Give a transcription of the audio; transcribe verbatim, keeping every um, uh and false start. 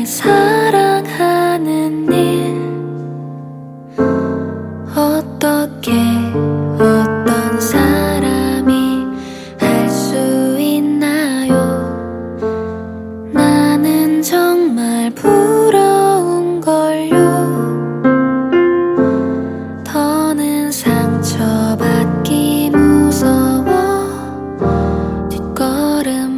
사랑하는 일 어떻게 어떤 사람이 할 수 있나요? 나는 정말 부러운걸요. 더는 상처받기 무서워 뒷걸음